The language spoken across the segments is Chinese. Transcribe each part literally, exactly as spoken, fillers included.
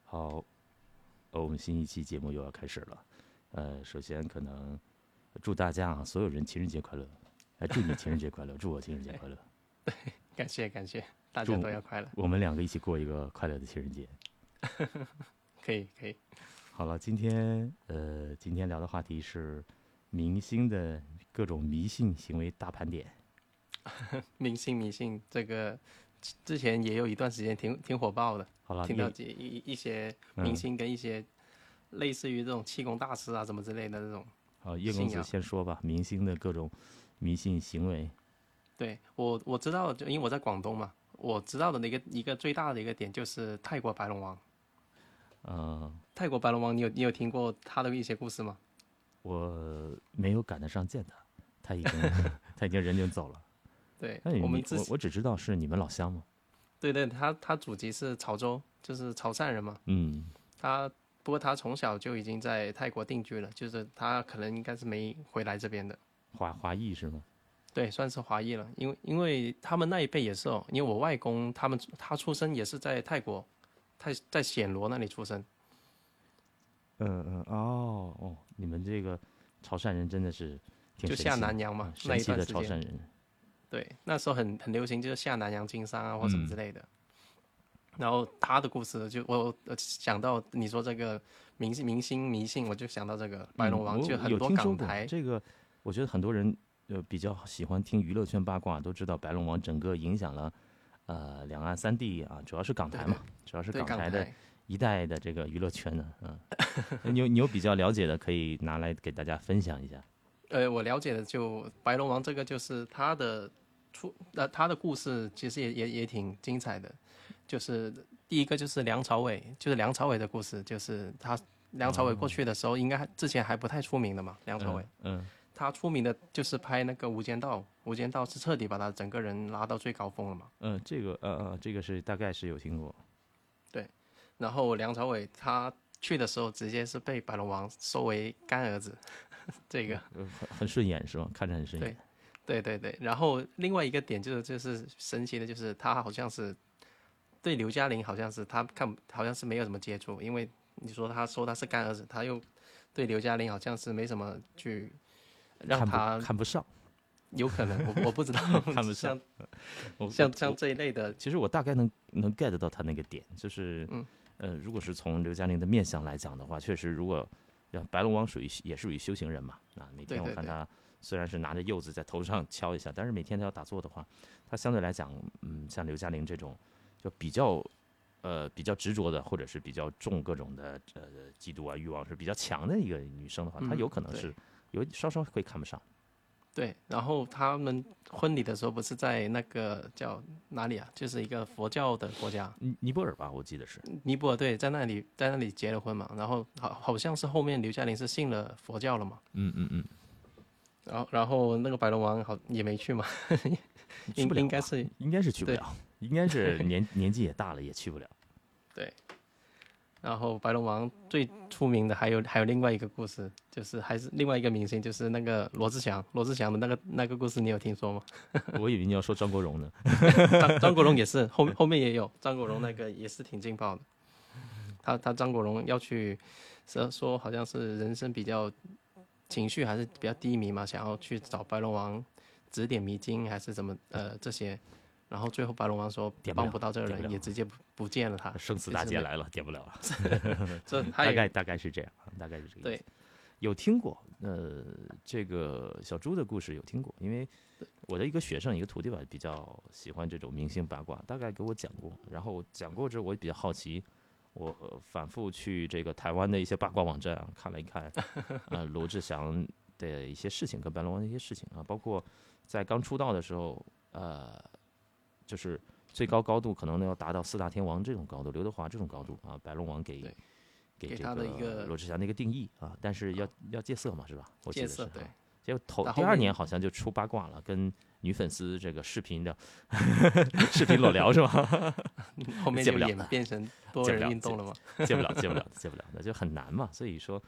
好，呃，我们新一期节目又要开始了。呃，首先可能祝大家啊，所有人情人节快乐！哎，祝你情人节快乐，祝我情人节快乐。 对，感谢感谢，大家都要快乐。 我们两个一起过一个快乐的情人节。 可以可以。 好了，今天呃，今天聊的话题是明星的各种迷信行为大盘点。 明星迷信这个之前也有一段时间挺挺火爆的。 好了， 听到一一些明星跟一些类似于这种气功大师啊什么之类的这种。 好，叶公子先说吧，明星的各种迷信行为。 对，我我知道，就因为我在广东嘛，我知道的一个一个最大的一个点就是泰国白龙王。 呃， 泰国白龙王，你有你有听过他的一些故事吗？ 我没有赶得上见他，他已经他已经人就走了。 对， 那我们我我只知道是你们老乡嘛。 对对，他他祖籍是潮州，就是潮汕人嘛。 嗯。 他不过他从小就已经在泰国定居了，就是他可能应该是没回来这边的。 华华裔是吗？ 对，算是华裔了，因为因为他们那一辈也是哦，因为我外公他们他出生也是在泰国，泰在暹罗那里出生。 嗯嗯哦哦，你们这个潮汕人真的是挺就下南洋嘛，那神奇的潮汕人。 对，那时候很很流行，就是下南洋经商啊或什么之类的。嗯、然后他的故事就我想到你说这个明星明星迷信，我就想到这个白龙王， 嗯、 就很多港台这个，我觉得很多人呃比较喜欢听娱乐圈八卦，都知道白龙王整个影响了呃两岸三地啊，主要是港台嘛，主要是港台的一代的这个娱乐圈呢。嗯，你有你有比较了解的，可以拿来给大家分享一下。 呃，我了解的就白龙王这个，就是他的出呃他的故事其实也也也挺精彩的。就是第一个就是梁朝伟，就是梁朝伟的故事，就是他梁朝伟过去的时候，应该之前还不太出名的嘛。梁朝伟， 嗯，嗯他出名的就是拍那个《无间道》，《无间道》是彻底把他整个人拉到最高峰了嘛。 嗯，这个呃呃，这个是大概是有听过。 对，然后梁朝伟他去的时候，直接是被白龙王收为干儿子。这个很很顺眼是吧？看着很顺眼。 对对对对，然后另外一个点就是就是神奇的，就是他好像是对刘嘉玲好像是他看好像是没有什么接触，因为你说他说他是干儿子，他又对刘嘉玲好像是没什么去让他看不, 看不上， 有可能我我不知道看不上， 像像这一类的， 其实我大概能能 get 到他那个点，就是嗯呃，如果是从刘嘉玲的面相来讲的话，确实如果。白龙王属于也是属于修行人嘛，啊，每天我看他虽然是拿着柚子在头上敲一下，但是每天他要打坐的话，他相对来讲，嗯，像刘嘉玲这种就比较呃比较执着的，或者是比较重各种的呃嫉妒啊欲望是比较强的一个女生的话，她有可能是有稍稍会看不上。 对，然后他们婚礼的时候不是在那个叫哪里啊？就是一个佛教的国家， 尼泊尔吧，我记得是尼泊尔。对，在那里在那里结了婚嘛。然后好好像是后面刘嘉玲是信了佛教了嘛。 嗯嗯嗯。 然后然后那个白龙王好也没去嘛，应应该是应该是去不了，应该是年年纪也大了也去不了。 对。然后白龙王最出名的还有还有另外一个故事，就是还是另外一个明星，就是那个罗志祥。罗志祥的那个那个故事你有听说吗？ 我以为你要说张国荣呢。 张张国荣也是后后面也有张国荣那个也是挺劲爆的。他他张国荣要去说说好像是人生比较情绪还是比较低迷嘛，想要去找白龙王指点迷津还是怎么呃这些。然后最后白龙王说帮不到这个人，也直接 不, 不见了他。 生死大劫来了，点不了了。 这大概大概是这样，大概是这个意思。 对， 有听过呃这个小猪的故事有听过，因为我的一个学生一个徒弟吧，比较喜欢这种明星八卦，大概给我讲过。然后讲过之后，我也比较好奇，我、呃、反复去这个台湾的一些八卦网站啊看了一看，呃罗志祥的一些事情跟白龙王的一些事情啊，包括在刚出道的时候，呃。就是最高高度可能要达到四大天王这种高度，刘德华这种高度啊，白龙王给给这个罗志祥的一个定义啊，但是要要戒色嘛，是吧？我记得是。 对。 结果头第二年好像就出八卦了，跟女粉丝这个视频的视频裸聊是吧？ 后面就演变成多人运动了嘛？ 戒不了，戒不了，戒不了的，就很难嘛。所以说，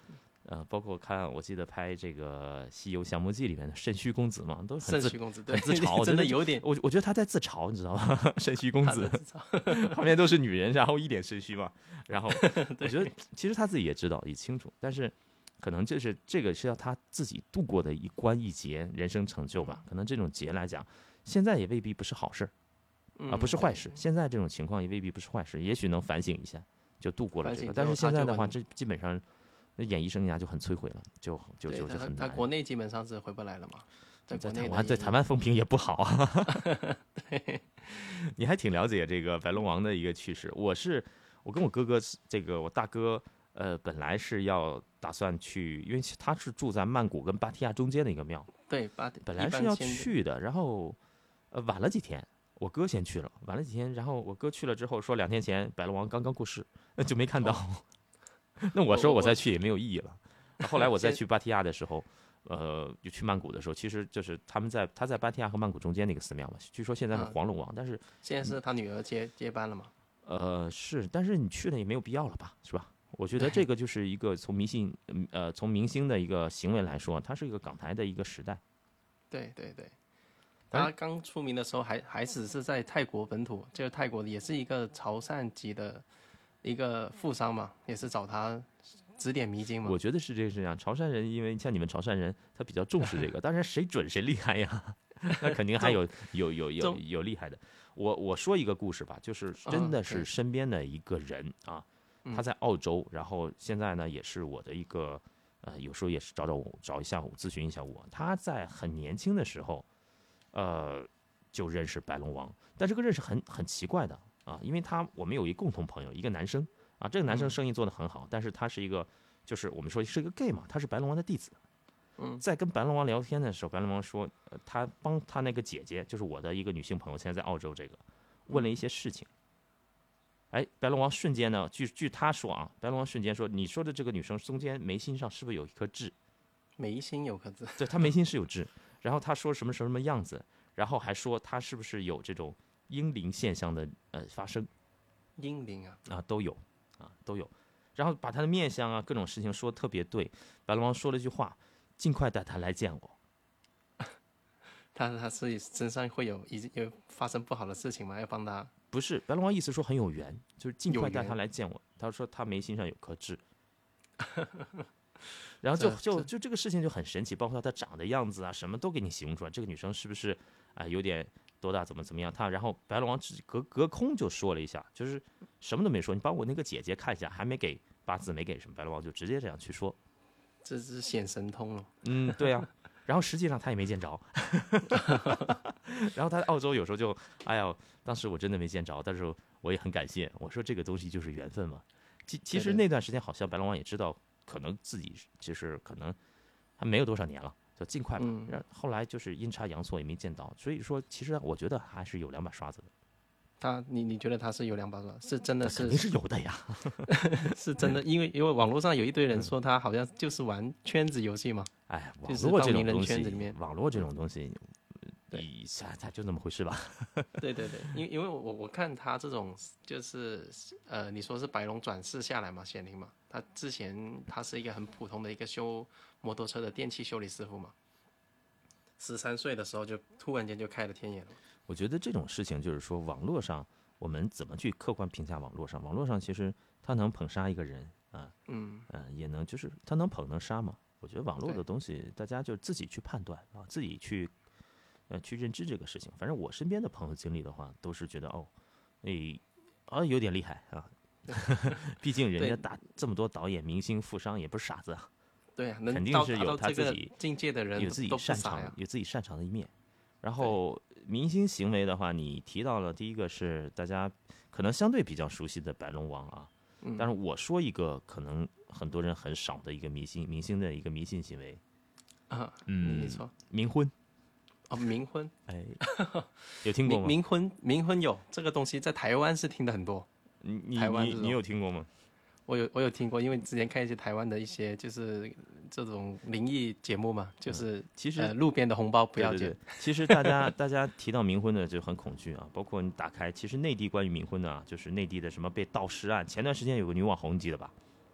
呃，包括看我记得拍这个《西游降魔记》里面的肾虚公子嘛，都很自肾虚公子，对， 很自嘲， 真的有点， 我我觉得他在自嘲，你知道吗？肾虚公子他的自嘲旁边都是女人，然后一脸肾虚嘛，然后我觉得其实他自己也知道也清楚，但是可能这是这个是要他自己度过的一关一劫人生成就吧，可能这种劫来讲，现在也未必不是好事儿。啊，不是坏事。现在这种情况也未必不是坏事，也许能反省一下，就度过了这个。但是现在的话，这基本上演艺生涯就很摧毁了，就就就就很难。 他国内基本上是回不来了嘛，在台湾，在台湾风评也不好啊。对，你还挺了解这个白龙王的一个趣事。我是我跟我哥哥，这个我大哥，呃，本来是要打算去，因为他是住在曼谷跟芭提雅中间的一个庙， 对， 本来是要去的，然后呃晚了几天。我哥先去了，晚了几天，然后我哥去了之后说，两天前白龙王刚刚过世，那就没看到。哦、那我说我再去也没有意义了。后来我再去芭提雅的时候，呃，就去曼谷的时候，其实就是他们在他在芭提雅和曼谷中间那个寺庙嘛，据说现在是黄龙王，但是现在是他女儿接接班了嘛？ 呃，是，但是你去了也没有必要了吧，是吧？我觉得这个就是一个从迷信，呃，从明星的一个行为来说，它是一个港台的一个时代。 对对对。他刚出名的时候还还只是在泰国本土，就是泰国的也是一个潮汕籍的一个富商嘛，也是找他指点迷津嘛。 我觉得是这个这样，潮汕人因为像你们潮汕人，他比较重视这个，当然谁准谁厉害呀，那肯定还有有有有有厉害的。我我说一个故事吧，就是真的是身边的一个人啊，他在澳洲，然后现在呢也是我的一个呃，有时候也是找找我找一下我咨询一下我，他在很年轻的时候。呃，就认识白龙王，但这个认识很很奇怪的啊，因为他我们有一共同朋友，一个男生啊，这个男生生意做得很好，嗯、但是他是一个，就是我们说是一个 gay 嘛，他是白龙王的弟子。 嗯， 在跟白龙王聊天的时候，白龙王说，呃、他帮他那个姐姐，就是我的一个女性朋友，现在在澳洲，这个问了一些事情。哎，白龙王瞬间呢，据据他说啊，白龙王瞬间说，你说的这个女生中间眉心上是不是有一颗痣？ 眉心有颗痣？ 对，她眉心是有痣。然后他说什么什么什么样子，然后还说他是不是有这种婴灵现象的呃发生？ 婴灵啊啊都有啊都有，然后把他的面相啊各种事情说特别对。白龙王说了一句话：“尽快带他来见我。” 他他是身上会有已经有发生不好的事情吗？要帮他？ 不是，白龙王意思说很有缘，就是尽快带他来见我。他说他眉心上有颗痣。然后就就就这个事情就很神奇，包括她长的样子啊，什么都给你形容出来。这个女生是不是啊、呃、有点多大，怎么怎么样？她然后白龙王只隔隔空就说了一下，就是什么都没说，你帮我那个姐姐看一下，还没给八字，没给什么，白龙王就直接这样去说， 这是显神通了。 嗯，对啊。然后实际上他也没见着，然后他在澳洲有时候就，哎呀，当时我真的没见着，但是我也很感谢，我说这个东西就是缘分嘛。其其实那段时间好像白龙王也知道。可能自己就是可能还没有多少年了，就尽快吧。嗯、后来就是阴差阳错也没见到，所以说其实我觉得还是有两把刷子的。 他，你你觉得他是有两把刷？是真的是？ 肯定是有的呀， 是真的，因为因为网络上有一堆人说他好像就是玩圈子游戏嘛。 哎，网络这种东西，网络这种东西。一下，他就那么回事吧。 对对对，因为因为我我看他这种就是呃，你说是白龙转世下来嘛，显灵嘛，他之前他是一个很普通的一个修摩托车的电器修理师傅嘛，十三岁的时候就突然间就开了天眼了。 我觉得这种事情就是说，网络上我们怎么去客观评价网络上？网络上其实他能捧杀一个人啊，嗯嗯、呃，也能就是他能捧能杀嘛。我觉得网络的东西，大家就自己去判断啊，自己去。呃，去认知这个事情。反正我身边的朋友经历的话，都是觉得哦，哎，啊有点厉害啊。毕竟人家打这么多导演、明星、富商，也不是傻子啊。 对啊， 肯定是有他自己境界的人， 有自己擅长、有自己擅长的一面。然后明星行为的话，你提到了第一个是大家可能相对比较熟悉的白龙王啊。嗯、但是我说一个可能很多人很少的一个迷信明星的一个迷信行为啊，嗯，你说冥婚。 哦，冥婚， 哎，有听过吗？ 冥婚，冥婚有这个东西，在台湾是听的很多。 你你你你有听过吗？ 我有我有听过，因为之前看一些台湾的一些就是这种灵异节目嘛，就是、嗯、 其实、 呃、路边的红包不要捡。 对对对，其实大家大家提到冥婚的就很恐惧啊，包括你打开，其实内地关于冥婚的啊，就是内地的什么被盗尸案，前段时间有个女网红，你记得吧？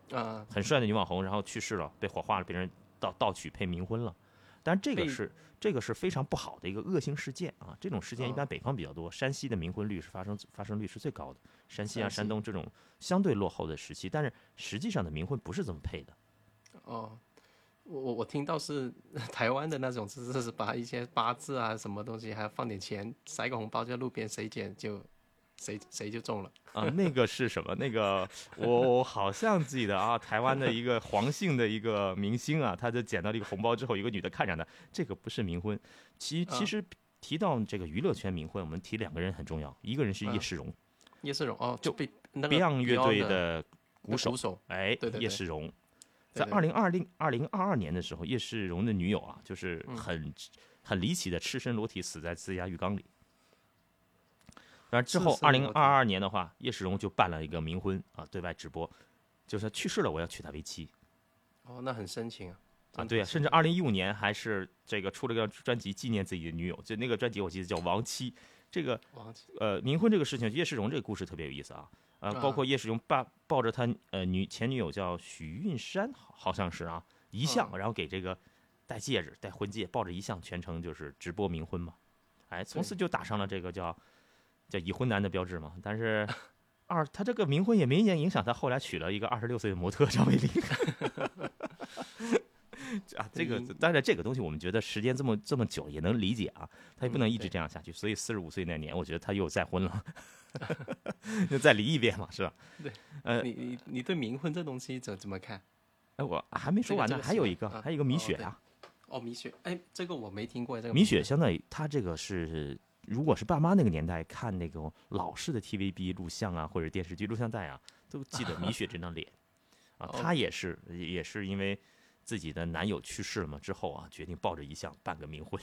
啊， 很帅的女网红，然后去世了，被火化了，被人盗盗取配冥婚了。但这个是这个是非常不好的一个恶性事件啊！这种事件一般北方比较多，山西的冥婚率是发生发生率是最高的。山西啊、山东这种相对落后的时期，但是实际上的冥婚不是这么配的。 哦，我我我听到是台湾的那种，只是把一些八字啊什么东西，还放点钱，塞个红包在路边，谁捡就谁谁就中了。 啊，那个是什么？那个我我好像记得啊，台湾的一个黄姓的一个明星啊，他就捡到了一个红包之后，一个女的看着他，这个不是冥婚。其其实提到这个娱乐圈冥婚，我们提两个人很重要，一个人是叶世荣， 叶世荣哦，就被那个 Beyond 乐队 Beyond 的鼓手， 鼓手哎， 对对对叶世荣， 对对在二零二零二零二二年的时候，叶世荣的女友啊，就是很、很离奇的赤身裸体死在自家浴缸里。然后之后，二零二二年的话，叶世荣就办了一个冥婚啊，对外直播，就是他去世了，我要娶她为妻。 哦，那很深情啊。 啊，对啊，甚至二零一五年还是这个出了个专辑纪念自己的女友，就那个专辑我记得叫《亡妻》。这个呃冥婚这个事情，叶世荣这个故事特别有意思啊，呃，包括叶世荣抱抱着他呃女前女友叫许韵珊，好像是啊，遗像，然后给这个戴戒指、戴婚戒，抱着遗像，全程就是直播冥婚嘛，哎，从此就打上了这个叫叫已婚男的标志嘛。但是二他这个冥婚也没影响他后来娶了一个二十六岁的模特张伟玲。啊，这个当然，这个东西我们觉得时间这么这么久也能理解啊，他也不能一直这样下去，所以四十五岁那年，我觉得他又再婚了，就再离一遍嘛，是吧？ 对， 呃， 你你你对冥婚这东西怎怎么看？ 哎，我还没说完呢， 这个、 还有一个， 啊、 还有一个米雪啊， 哦，米雪，哎，这个我没听过，这个米雪相当于他这个是，如果是爸妈那个年代看那个老式的 T V B 录像啊，或者电视剧录像带啊，都记得米雪这张脸啊，她也是也是因为自己的男友去世了嘛，之后啊，决定抱着遗像办个冥婚。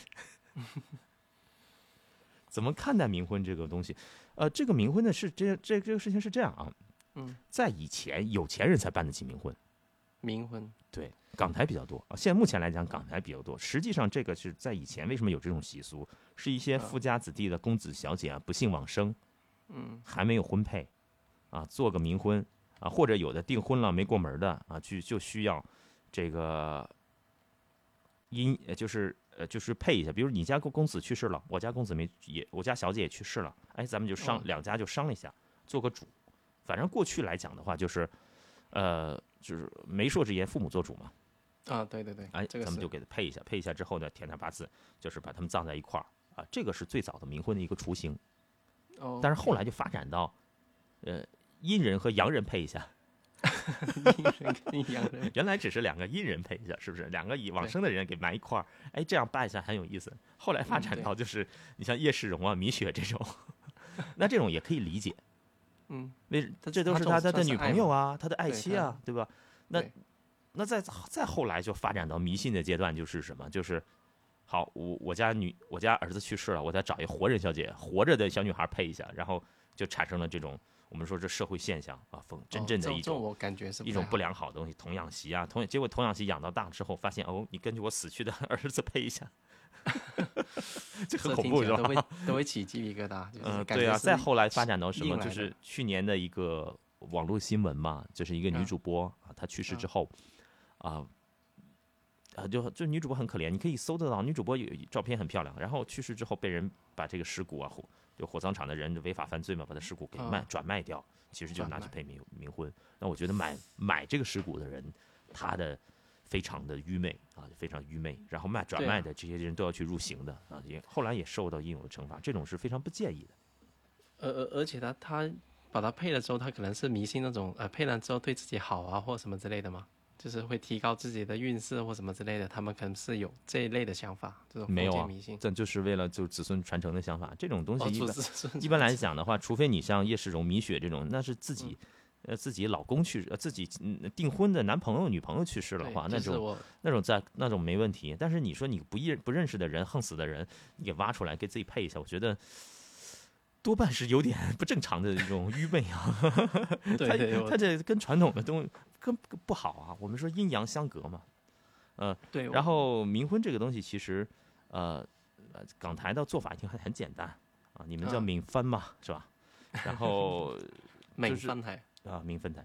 怎么看待冥婚这个东西？呃，这个冥婚呢是这这这个事情是这样啊， 嗯， 在以前有钱人才办得起冥婚， 冥婚对，港台比较多啊。现在目前来讲，港台比较多。实际上，这个是在以前为什么有这种习俗？是一些富家子弟的公子小姐啊，不幸往生， 嗯， 还没有婚配，啊，做个冥婚啊，或者有的订婚了没过门的啊，就就需要。这个因就是呃就是配一下，比如你家公子去世了，我家公子没也，我家小姐也去世了，哎，咱们就商、哦、两家就商一下，做个主。反正过去来讲的话，就是呃就是媒妁之言，父母做主嘛。 啊，对对对， 哎， 这个、 咱们就给他配一下，配一下之后呢，填点八字，就是把他们葬在一块儿啊。这个是最早的冥婚的一个雏形。 哦， 但是后来就发展到，呃，阴人和阳人配一下。 阴人跟阳人， 原来只是两个阴人配一下，是不是？两个已往生的人给埋一块儿，哎，这样办一下很有意思。后来发展到就是，你像叶世荣啊、米雪这种，那这种也可以理解。 嗯， 为这都是他他的女朋友啊，他的爱妻啊，对吧？那那再再后来就发展到迷信的阶段，就是什么？就是好，我我家女我家儿子去世了，我再找一活人小姐，活着的小女孩配一下，然后就产生了这种。我们说这社会现象啊，风真正的一种， 哦、我感觉是一种不良好的东西，童养媳啊，童结果童养媳养到大之后，发现哦，你根据我死去的儿子配一下，这很恐怖是吧？ 都会都会起鸡皮疙瘩。嗯、 呃，对啊，再后来发展到什么？就是去年的一个网络新闻嘛，就是一个女主播啊，她去世之后啊。啊，就就女主播很可怜，你可以搜得到，女主播有照片很漂亮，然后去世之后被人把这个尸骨啊，就火葬场的人违法犯罪嘛，把他尸骨给卖、啊、转卖掉，其实就拿去配冥冥婚。那我觉得买买这个尸骨的人，他的非常的愚昧啊，非常愚昧。然后卖转卖的这些人都要去入刑的啊，也后来也受到应有的惩罚，这种是非常不建议的。 而而而且他他把它配了之后，他可能是迷信那种呃配了之后对自己好啊或什么之类的吗？就是会提高自己的运势或什么之类的，他们可能是有这一类的想法，这种封建迷信。 没有啊，这就是为了就子孙传承的想法。这种东西一般、 哦、 一般来讲的话，除非你像叶世荣、米雪这种，那是自己、嗯、呃自己老公去呃自己订婚的男朋友、女朋友去世的话，那种、就是、那种在那种没问题。但是你说你不认不认识的人、横死的人，你给挖出来给自己配一下，我觉得。多半是有点不正常的一种愚昧啊， 对对， 他他这跟传统的东西跟不好啊。我们说阴阳相隔嘛，呃， 对。 然后冥婚这个东西其实，呃，港台的做法已经很很简单啊，你们叫冥婚嘛，嗯、是吧？然后冥婚台啊，冥婚台，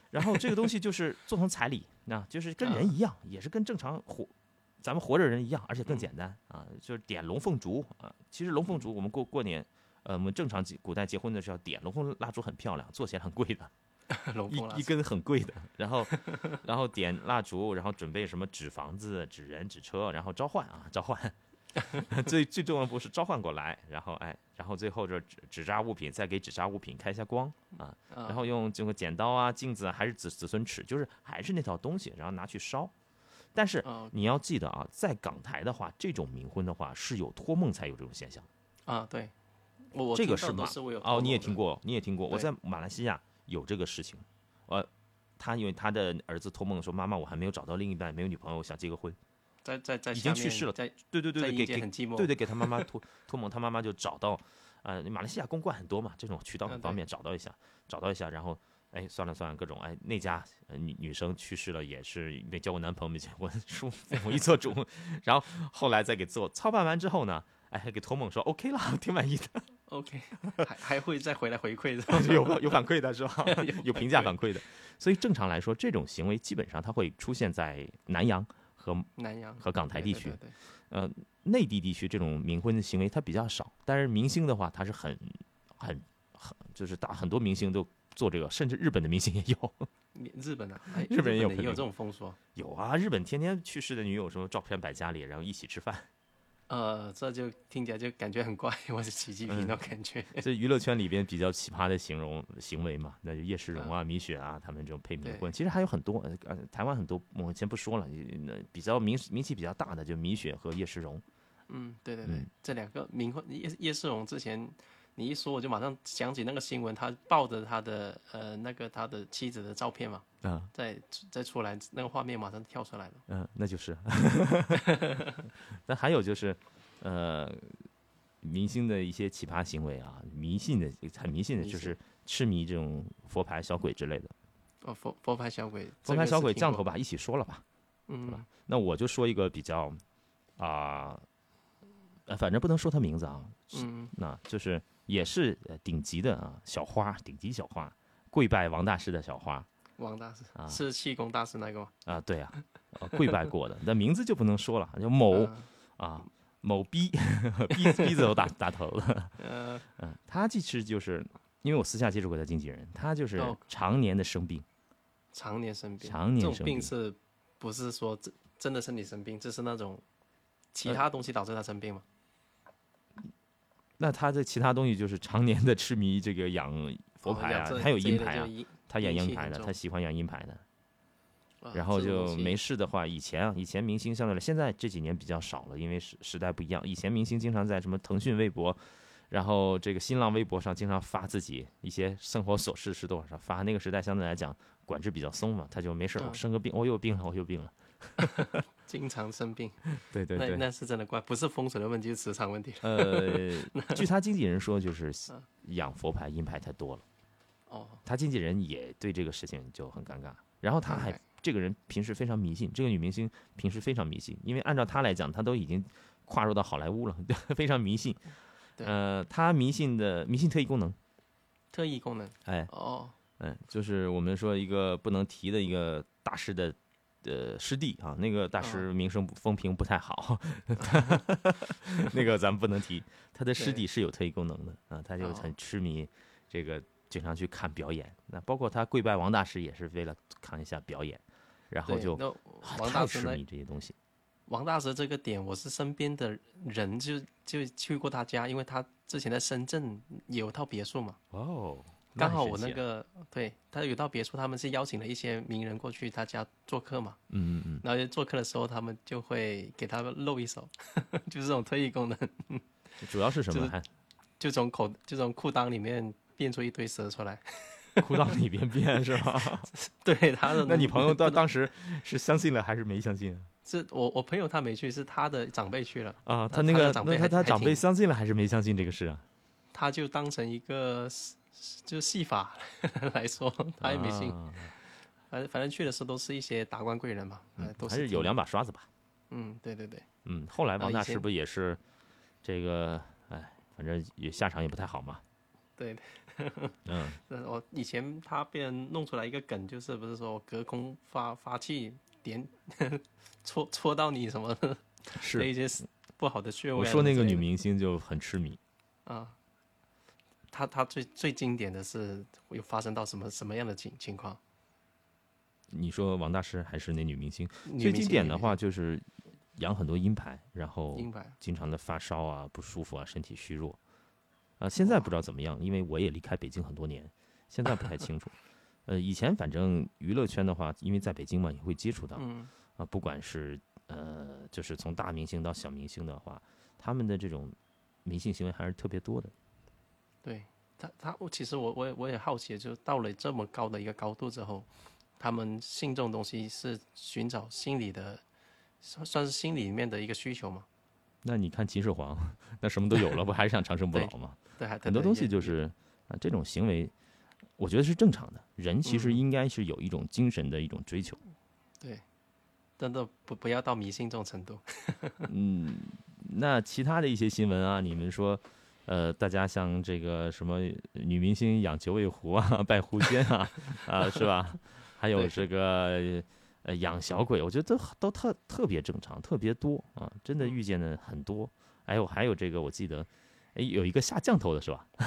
然后这个东西就是做成彩礼，那就是跟人一样，也是跟正常活咱们活着人一样，而且更简单啊，就是点龙凤烛啊。其实龙凤烛我们过过年，呃，我们正常古代结婚的时候点龙凤蜡烛很漂亮，做起来很贵的，一一根很贵的。然后然后点蜡烛，然后准备什么纸房子、纸人、纸车，然后召唤啊召唤。最最重要的不是召唤过来，然后哎，然后最后这纸纸扎物品再给纸扎物品开一下光啊，然后用这个剪刀啊、镜子啊，还是子子孙尺，就是还是那套东西，然后拿去烧。但是你要记得啊，在港台的话，这种冥婚的话是有托梦才有这种现象啊。对，我我这个是马哦，你也听过，你也听过。我在马来西亚有这个事情，呃，他因为他的儿子托梦说：“妈妈，我还没有找到另一半，没有女朋友，我想结个婚。” 在在在已经去世了， 对对对对，给给很寂寞， 对对，给他妈妈托托梦，他妈妈就找到，呃，马来西亚公关很多嘛，这种渠道很方便，找到一下，找到一下，然后哎，算了算了，各种哎，那家女女生去世了，也是没交过男朋友，没结婚，父父母一做主，然后后来再给做操办完之后呢，哎，还给托梦说 OK 了，挺满意的 ，OK， 还还会再回来回馈的，有有反馈的是吧？有评价反馈的，所以正常来说，这种行为基本上它会出现在南洋。和南洋和港台地区， 对对对对呃，内地地区这种冥婚的行为它比较少，但是明星的话，它是很很很，就是大很多明星都做这个，甚至日本的明星也有。 日本啊， 日本也有也有这种风俗。 有啊，日本天天去世的女友什么照片摆家里，然后一起吃饭。 呃，这就听起来就感觉很怪，我是起鸡皮那种感觉。 这娱乐圈里边比较奇葩的形容行为嘛，那就叶诗荣啊、米雪啊，他们这种配冥婚，其实还有很多，呃，台湾很多，我先不说了，比较名名气比较大的就米雪和叶诗荣。 嗯，对对对，嗯、这两个冥婚，叶叶诗荣之前你一说，我就马上想起那个新闻，他抱着他的呃那个他的妻子的照片嘛，啊，再再出来那个画面马上跳出来了。 嗯、呃，那就是。那还有就是，呃，明星的一些奇葩行为啊，迷信的很迷信的，就是痴迷这种佛牌小鬼之类的。 哦，佛佛牌小鬼， 佛牌小鬼降头吧，一起说了吧。 嗯， 那我就说一个比较啊、呃，反正不能说他名字啊。嗯，那就是也是顶级的啊，小花，顶级小花，跪拜王大师的小花。 王大师啊，是气功大师那个吗？ 啊，对啊，跪拜过的，那名字就不能说了，就某、嗯、啊某逼逼逼字都打打头了。嗯嗯，他其实就是因为我私下接触过他经纪人，他就是常年的生病， 哦、常年生病， 常年生病， 这种病是不是说真真的身体生病，这是那种其他东西导致他生病吗？ 呃、那他的其他东西就是常年的痴迷这个养佛牌啊， 哦、 他有阴牌啊。他养阴牌的，他喜欢养阴牌的，然后就没事的话，以前啊，以前明星相对来，现在这几年比较少了，因为时时代不一样。以前明星经常在什么腾讯微博，然后这个新浪微博上经常发自己一些生活琐事是多少发。那个时代相对来讲管制比较松嘛，他就没事，我生个病，我有病了，我有病了， 经常生病。 对对对， 那那是真的怪，不是风水的问题，是磁场问题。 呃，据他经纪人说，就是养佛牌阴牌太多了。 哦， 他经纪人也对这个事情就很尴尬，然后他还、okay. 这个人平时非常迷信，这个女明星平时非常迷信，因为按照他来讲，他都已经跨入到好莱坞了，非常迷信。呃，他迷信的迷信特异功能， 特异功能， 哎， 哦， 嗯，就是我们说一个不能提的一个大师的呃师弟啊，那个大师名声风评不太好，哦、那个咱们不能提，他的师弟是有特异功能的啊，他就很痴迷这个。经常去看表演，那包括他跪拜王大师也是为了看一下表演，然后就王大师太痴迷这些东西。 王大师这个点，我是身边的人就就去过他家，因为他之前在深圳有套别墅嘛。 哦， 刚好我那个、啊、对他有套别墅，他们是邀请了一些名人过去他家做客嘛。 嗯嗯嗯。 然后做客的时候，他们就会给他露一手，就是这种特异功能。 主要是什么？ 就是、就从口就从裤裆里面。变出一堆蛇出来， 裤裆里边变是吧？ 对他的。 那你朋友到当时是相信了还是没相信啊？ 是我我朋友他没去，是他的长辈去了啊。他那个他那他他长辈相信了还是没相信这个事啊？ 他就当成一个就戏法来说，他也没信。啊、反正反正去的时候都是一些达官贵人嘛， 嗯、 都是还是有两把刷子吧。 嗯，对对对。 嗯，后来王大师不也是这个？哎，反正也下场也不太好嘛。 对， 嗯， 呃我以前他被人弄出来一个梗，就是不是说隔空发发气点戳戳到你什么的是那一些不好的穴位啊我说那个女什么之类的明星就很痴迷。 啊。他他最最经典的是有发生到什么什么样的情情况？ 你说王大师还是那女明星？ 女明星最经典的女明星话就是养很多鹰牌，然后鹰牌经常的发烧啊、不舒服啊、身体虚弱啊。现在不知道怎么样，因为我也离开北京很多年，现在不太清楚。呃，以前反正娱乐圈的话，因为在北京嘛，也会接触到嗯啊，不管是呃，就是从大明星到小明星的话，他们的这种迷信行为还是特别多的。 对他他我其实我我也我也好奇，就到了这么高的一个高度之后，他们信这种东西是寻找心理的，算算是心里里面的一个需求嘛？ 那你看秦始皇，那什么都有了，不还是想长生不老吗？ 对，还很多东西也也就是啊，这种行为，我觉得是正常的。人其实嗯应该是有一种精神的一种追求。 对，真的不不要到迷信这种程度。 嗯，那其他的一些新闻啊，你们说，呃，大家像这个什么女明星养九尾狐啊、拜狐仙啊，啊，是吧？还有对这个呃养小鬼，我觉得都都特特别正常，特别多啊，真的遇见的很多。还有还有这个，我记得，哎，有一个下降头的是吧？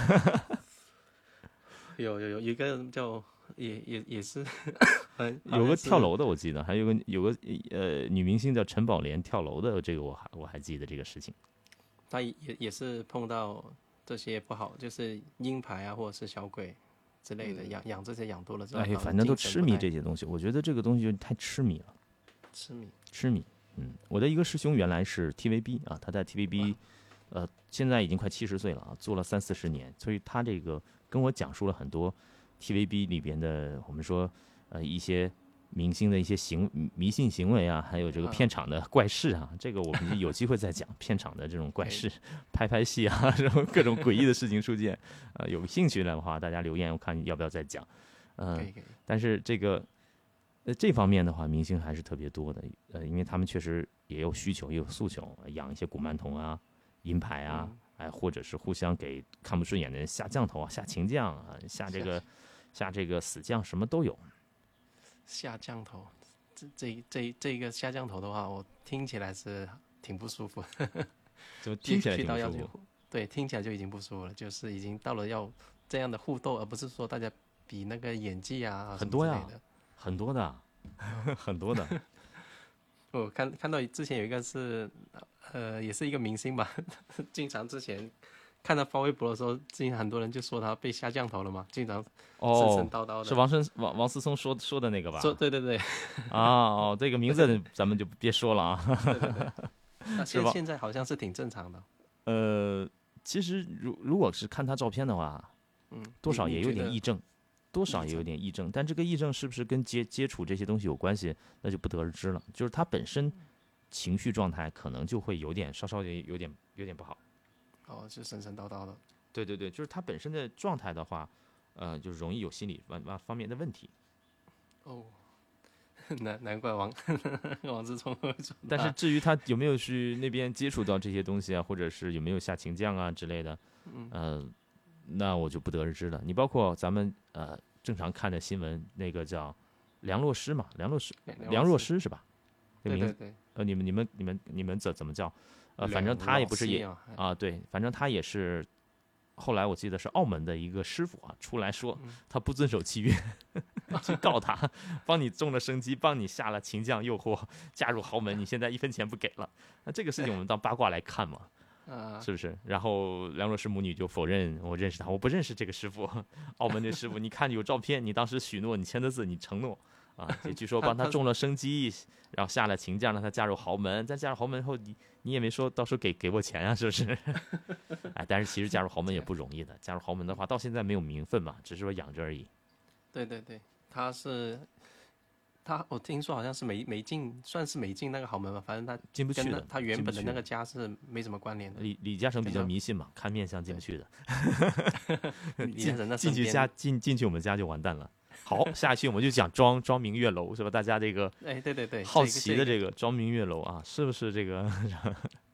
有有有一个叫也也也是，嗯， 有个跳楼。 楼的，我记得，还有个有个呃女明星叫陈宝莲跳楼的，这个我还我还记得这个事情。 他也也是碰到这些不好，就是鹰牌啊，或者是小鬼之类的，养养这些养多了之后， 哎， 导致反正都痴迷精神不太这些东西，我觉得这个东西就太痴迷了， 痴迷。 痴迷。嗯，我的一个师兄原来是 T V B 啊，他在 T V B，呃，现在已经快七十岁了啊，做了三四十年，所以他这个跟我讲述了很多 T V B 里边的我们说呃一些明星的一些行迷信行为啊，还有这个片场的怪事啊，这个我们有机会再讲片场的这种怪事，拍拍戏啊，这种各种诡异的事情出现。呃，有兴趣的话，大家留言，我看要不要再讲。嗯、 可以可以。 但是这个呃这方面的话，明星还是特别多的。呃，因为他们确实也有需求，也有诉求，养一些古曼童啊、银牌啊， 嗯哎，或者是互相给看不顺眼的人下降头啊、下情降啊、下这个下这个死降，什么都有。 下降头，这这这这个下降头的话，我听起来是挺不舒服。 就听起来去到要去挺不舒服。， 对，听起来就已经不舒服了，就是已经到了要这样的互斗，而不是说大家比那个演技啊很多呀什么之类的。 很多的，很多的。 我看看到之前有一个是，呃，也是一个明星吧，经常之前看他发微博的时候，经常很多人就说他被下降头了嘛，经常神哦神，叨叨的。 是王生王王思聪说说的那个吧？ 说对对对啊哦，这个名字咱们就别说了啊。 对对对，那是吧现现在好像是挺正常的。 呃，其实如如果是看他照片的话， 嗯， 多少也有你你觉得点癔症，多少也有点癔症，但这个癔症是不是跟接接触这些东西有关系，那就不得而知了。就是他本身情绪状态可能就会有点稍稍有有点有点不好。 哦，就神神叨叨的。 对对对，就是他本身的状态的话，呃，就容易有心理方方方面的问题。 哦，难难怪王王思聪会说他。 但是至于他有没有去那边接触到这些东西啊，或者是有没有下情降啊之类的， 嗯呃，那我就不得而知了。你包括咱们呃正常看的新闻，那个叫梁洛施嘛，梁洛施，梁若施是吧？这名对对对， 呃，你们你们你们你们怎怎么叫？呃，反正梁他也不是也老师啊啊，对，反正他也是。后来我记得是澳门的一个师傅啊，出来说嗯他不遵守契约，去告他，帮你中了生机，帮你下了情降诱惑，嫁入豪门，你现在一分钱不给了。那这个事情我们当八卦来看嘛， 啊， 是不是？然后梁若施母女就否认我认识他，我不认识这个师傅，澳门的师傅，你看有照片，你当时许诺，你签的字，你承诺啊，就据说帮他中了生机，然后下了情降，让他嫁入豪门。再嫁入豪门后，你你也没说到时候给给我钱啊，是不是？哎，但是其实嫁入豪门也不容易的，嫁入豪门的话，到现在没有名分嘛，只是说养着而已。 对对对，他是他，我听说好像是没没进，算是没进那个豪门吧，反正他跟进不去的， 那他原进不去的本的那个家是没什么关联的。 李李嘉诚比较跟他迷信嘛，看面相进不去的， 李嘉诚那进去身边家进进去我们家就完蛋了。好，下一期我们就讲庄庄明月楼是吧？大家这个哎，对对对， 好这个这个奇的这个庄明月楼啊，是不是这个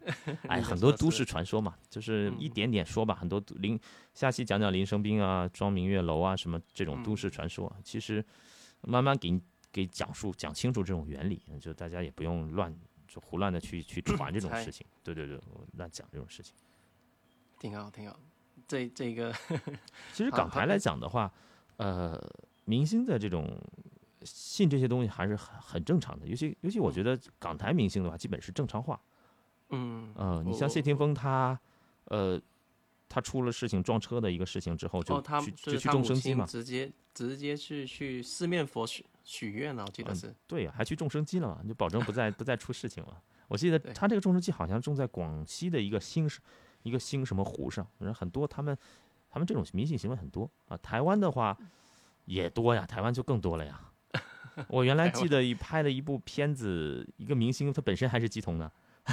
哎， 你的很多都说是市传说嘛，就是一嗯点点说吧。很多都林，下期讲讲林生斌啊、庄明月楼啊什么这种都嗯市传说，其实慢慢给你给讲述讲清楚这种原理，就大家也不用乱就胡乱的去去传这种猜事情。对对对，我乱讲这种事情。 挺好挺好。这这个其实好好港台来讲的话，呃，明星的这种信这些东西还是很很正常的，尤其尤其我觉得港台明星的话，基本是正常化。 嗯呃，你我像谢霆锋他，呃，他出了事情撞车的一个事情之后，就哦，他去就就去是他母种生鸡嘛， 亲直接直接去去四面佛许许愿了，我记得是。 对呀、还去种生鸡了嘛，就保证不再不再出事情了。我记得对他这个种生鸡好像种在广西的一个新一个新什么湖上，人很多他们他们这种迷信行为很多啊。台湾的话也多呀，台湾就更多了呀。我原来台湾记得一拍了一部片子，一个明星他本身还是鸡童呢，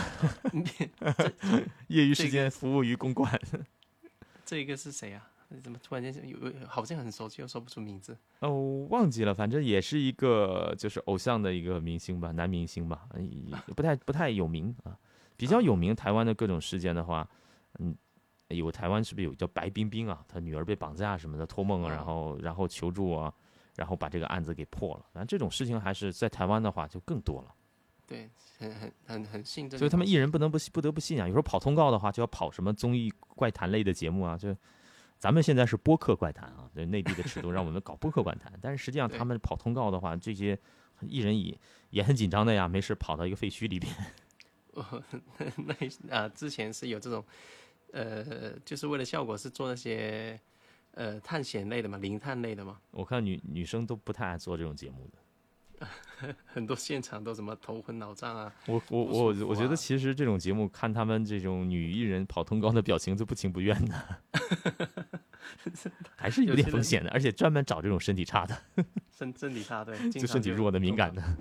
业余时间服务于公馆。 这个是谁啊？你怎么突然间有有好像很熟悉，又说不出名字？ 哦，我忘记了，反正也是一个就是偶像的一个明星吧，男明星吧，也不太不太有名啊。比较有名台湾的各种事件的话，嗯，有台湾是不是有叫白冰冰啊？她女儿被绑架什么的，托梦啊，然后然后求助啊，然后把这个案子给破了。反正这种事情还是在台湾的话就更多了。 对，很很很很信这个东西。 所以他们艺人不能不不得不信仰，有时候跑通告的话就要跑什么综艺怪谈类的节目啊，就咱们现在是播客怪谈啊，就内地的尺度让我们搞播客怪谈，但是实际上他们跑通告的话，这些艺人也也很紧张的呀，没事跑到一个废墟里边。 那啊，之前是有这种，呃，就是为了效果是做那些呃探险类的嘛，灵探类的嘛， 我看女女生都不太爱做这种节目的。 很多现场都什么头昏脑胀啊。 我我不舒服我我觉得啊其实这种节目看他们这种女艺人跑通告的表情就不情不愿的，还是有点风险的，而且专门找这种身体差的， 身身体差，对， 就身体弱的、敏感的。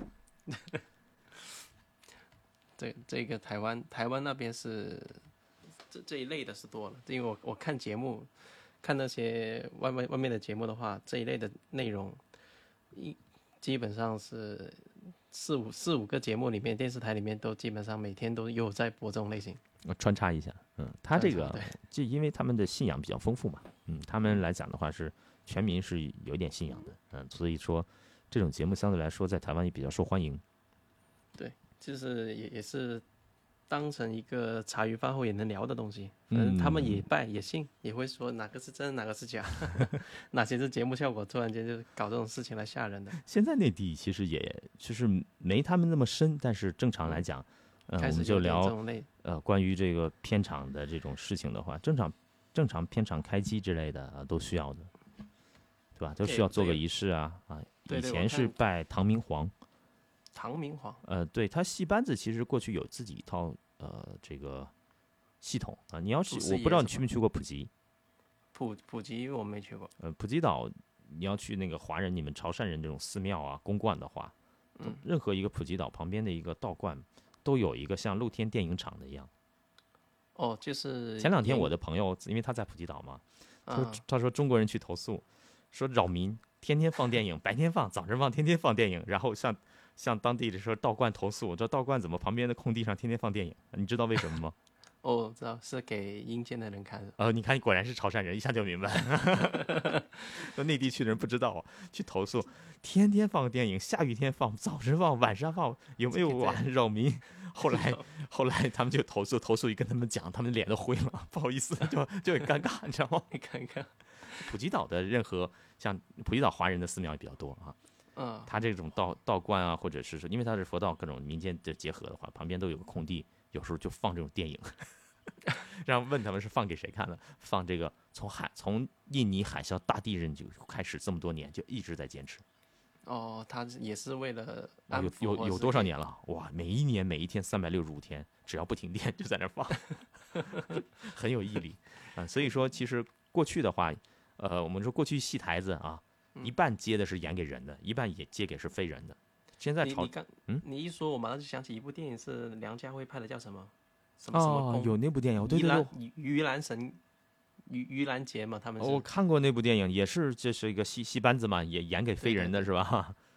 这这个台湾台湾那边是这这一类的是多了，因为我我看节目，看那些外面外面的节目的话，这一类的内容，一基本上是四五四五个节目里面，电视台里面都基本上每天都有在播这种类型。 我穿插一下，嗯，他这个对就因为他们的信仰比较丰富嘛，嗯，他们来讲的话是全民是有一点信仰的，嗯，所以说这种节目相对来说在台湾也比较受欢迎。 对，就是也也是当成一个茶余饭后也能聊的东西。反正他们也拜也信，也会说哪个是真，哪个是假，哪些是节目效果，突然间就搞这种事情来吓人的。 现在内地其实也就是没他们那么深，但是正常来讲，嗯、我开始们就有点这聊种类， 呃关于这个片场的这种事情的话，正常正常片场开机之类的啊都需要的，对吧？都需要做个仪式啊啊。以前对对我看是拜唐明皇， 唐明皇呃，对他戏班子其实过去有自己一套呃这个系统啊。你要去， 祖师我不知道爷是你去没去过普吉， 普普及我没去过。 呃，普吉岛你要去那个华人你们潮汕人这种寺庙啊公观的话， 嗯， 任何一个普吉岛旁边的一个道观都有一个像露天电影场的一样。 哦，就是前两天演我的朋友因为他在普吉岛嘛，他说啊， 他说中国人去投诉，说扰民，天天放电影，白天放，早上放，天天放电影，然后向向当地的说道观投诉，这道观怎么旁边的空地上天天放电影？你知道为什么吗？ 哦，我知道是给阴间的人看的。 呃，你看，果然是潮汕人，一下就明白。说内地去的人不知道，去投诉，天天放电影，下雨天放，早晨放，晚上放，有没有啊？扰民。后来，后来他们就投诉，投诉一跟他们讲，他们脸都灰了，不好意思，就就很尴尬，你知道吗？ 你看看， 普吉岛的任何像普吉岛华人的寺庙也比较多啊， 嗯， 他这种道道观啊，或者是说，因为他是佛道各种民间的结合的话，旁边都有个空地，有时候就放这种电影，然后问他们是放给谁看的，放这个从海从印尼海啸大地震就开始这么多年，就一直在坚持， 哦，他也是为了啊有安抚或者是有有多少给年了？哇，每一年每一天三百六十五天，只要不停电就在那儿放，很有毅力啊。所以说，其实过去的话，呃，我们说过去戏台子啊， 嗯一半接的是演给人的，一半也接给是非人的。现在朝你你刚嗯你一说，我马上就想起一部电影是梁家辉拍的，叫什么？什么什么哦， 宫有那部电影，对对对盂兰，盂盂兰神盂盂兰节嘛，他们是我看过那部电影，也是这是一个戏戏班子嘛，也演给非人的是吧？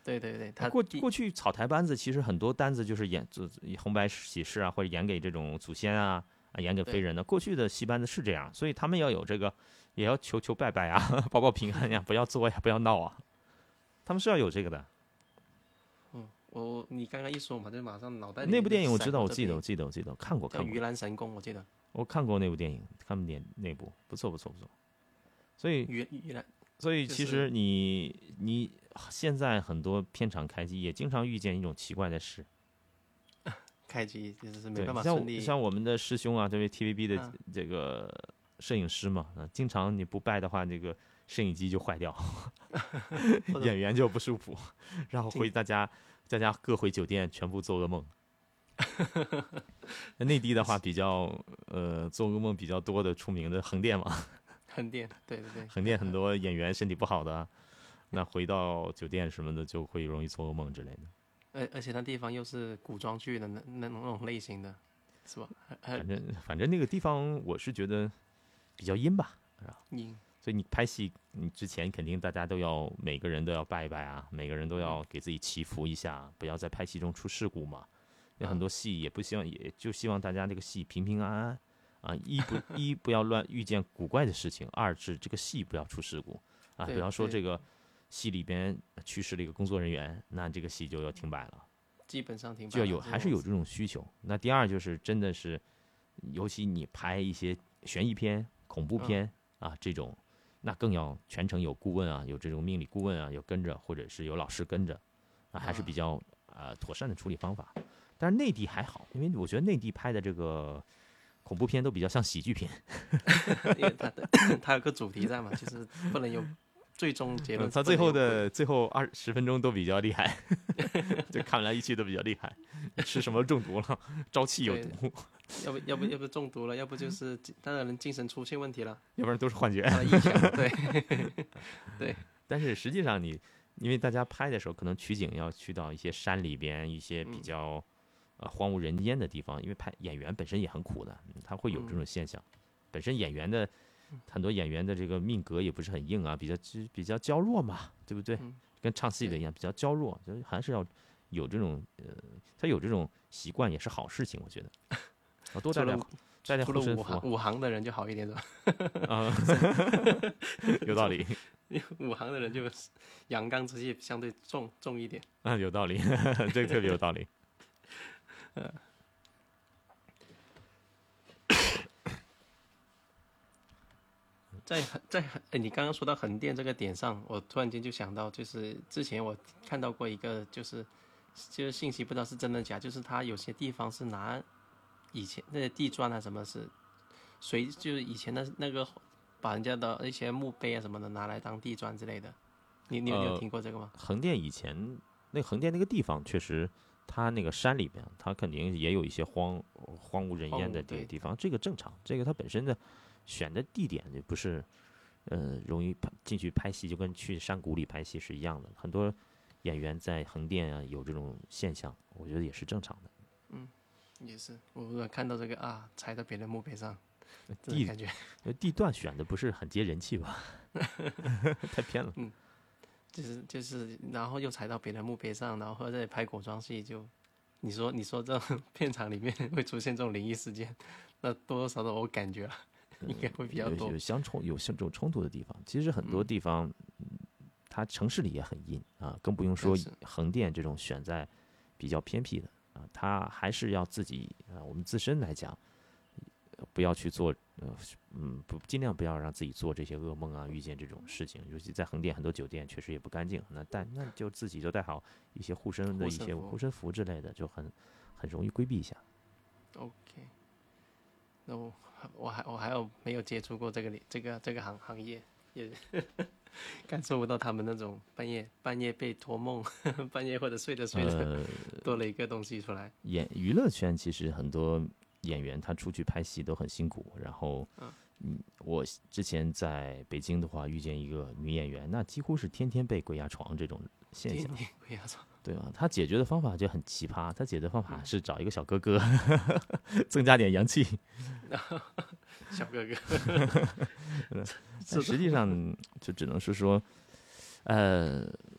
对对对，他过第过去草台班子其实很多单子就是演就红白喜事啊，或者演给这种祖先啊啊，演给非人的。过去的戏班子是这样，所以他们要有这个，也要求求拜拜啊，保保平安呀，不要作呀，不要闹啊，他们是要有这个的。 嗯，我你刚刚一说嘛，就马上脑袋里那部电影我知道， 闪过这电影我记得，我记得，我记得看过，看过。 叫盂兰神功，我记得。 我看过那部电影，看过那那部不错，不错，不错。所以盂盂兰， 所以其就是实你你现在很多片场开机也经常遇见一种奇怪的事。 开机就是没对， 办法像顺利。 像我们的师兄啊，这位 T V B 的嗯这个摄影师嘛，啊，经常你不拜的话，这个摄影机就坏掉， 或者演员就不舒服，然后回大家大家各回酒店，全部做噩梦。内地的话比较呃做噩梦比较多的出名的横店嘛， 横店，对对对， 横店很多演员身体不好的，那回到酒店什么的就会容易做噩梦之类的。 而而且那地方又是古装剧的那那那种类型的，是吧？还反正反正那个地方我是觉得比较阴吧，是吧？ 阴， 所以你拍戏，你之前肯定大家都要每个人都要拜一拜啊，每个人都要给自己祈福一下，不要在拍戏中出事故嘛。有很多戏也不希望，也就希望大家这个戏平平安安啊，一不一不要乱遇见古怪的事情，二是这个戏不要出事故啊， 对比方说对这个戏里边去世了一个工作人员，那这个戏就要停摆了。 基本上挺就要有还是有这种需求。那第二就是真的是，尤其你拍一些悬疑片、恐怖片、 嗯、 啊这种，那更要全程有顾问啊，有这种命理顾问啊，有跟着或者是有老师跟着，啊还是比较啊、呃、妥善的处理方法。但是内地还好，因为我觉得内地拍的这个恐怖片都比较像喜剧片， 因为它的它有个主题在嘛，就是不能有最终结论。 他最后的最后二十分钟都比较厉害，就看来一去都比较厉害。吃什么中毒了？朝气有毒。 要不要不要不中毒了，要不就是他的人精神出现问题了， 要不然都是幻觉。 他的臆想，对对。 但是实际上你，因为大家拍的时候可能取景要去到一些山里边，一些比较、嗯、呃荒无人烟的地方，因为拍演员本身也很苦的，他会有这种现象。嗯、本身演员的很多演员的这个命格也不是很硬啊，比较比较娇弱嘛，对不对？嗯、跟唱戏的一样，比较娇弱，就还是要有这种呃，他有这种习惯也是好事情，我觉得。啊，多带点带点护身符。 五行的人就好一点，是吧？ 啊，有道理。 五行的人就阳刚之气相对重重一点。 啊，有道理，这个特别有道理。 呃，在在哎，你刚刚说到横店这个点上，我突然间就想到，就是之前我看到过一个，就是就是信息不知道是真的假，就是他有些地方是拿以前那些地砖啊什么是随就是以前的那个把人家的一些墓碑啊什么的拿来当地砖之类的，你你有、呃、你有听过这个吗？ 横店以前那横店那个地方确实，它那个山里边，它肯定也有一些荒荒无人烟的地地方，这个正常。这个它本身的选的地点就不是，呃，容易进去拍戏，就跟去山谷里拍戏是一样的。很多演员在横店啊有这种现象，我觉得也是正常的。 嗯，也是。我看到这个啊，踩到别人墓碑上， 地感觉地段选的不是很接人气吧？太偏了。 嗯，就是就是，然后又踩到别人墓碑上，然后在拍古装戏就，就你说你说这种片场里面会出现这种灵异事件，那多多少少我感觉啊。应该会比较多， 有有相冲有这种冲突的地方。其实很多地方，嗯、它城市里也很阴啊，更不用说横店这种选在比较偏僻的啊，它还是要自己啊，我们自身来讲，不要去做，呃，嗯，不尽量不要让自己做这些噩梦啊，遇见这种事情。尤其在横店很多酒店确实也不干净，那带那就自己就带好一些护身的一些护身符之类的，就很很容易规避一下。 OK， 那我。我还我还有没有接触过这个这个这个行行业，也感受不到他们那种半夜半夜被托梦，半夜或者睡着睡着、呃、多了一个东西出来。 演娱乐圈其实很多演员他出去拍戏都很辛苦，然后嗯，我之前在北京的话遇见一个女演员，那几乎是天天被鬼压床这种现象。 天天鬼压床。 对吧？他解决的方法就很奇葩，他解决的方法是找一个小哥哥，增加点阳气。 小哥哥， 但实际上就只能是说，呃，